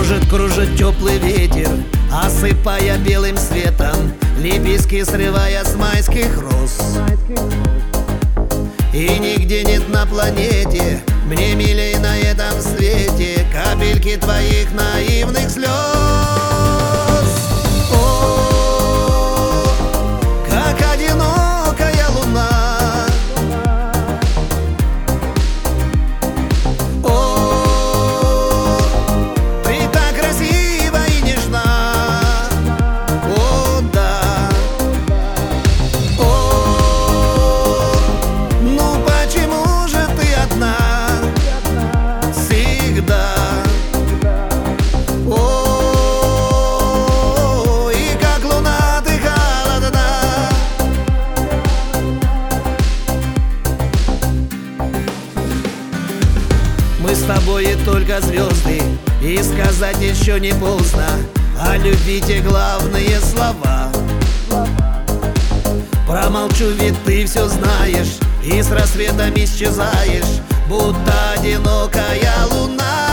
Кружит, кружит теплый ветер, осыпая белым светом лепестки, срывая с майских роз. И нигде нет на планете мне милей на этом свете капельки твоих наивных слез. О, как одинокая луна, о, ты так красива и нежна, о, да, о, ну почему же ты одна всегда? О, и как луна ты холодна. Мы с тобой и только звезды, и сказать еще не поздно, а любите главные слова. Промолчу, ведь ты все знаешь, и с рассветом исчезаешь, будто одинокая луна.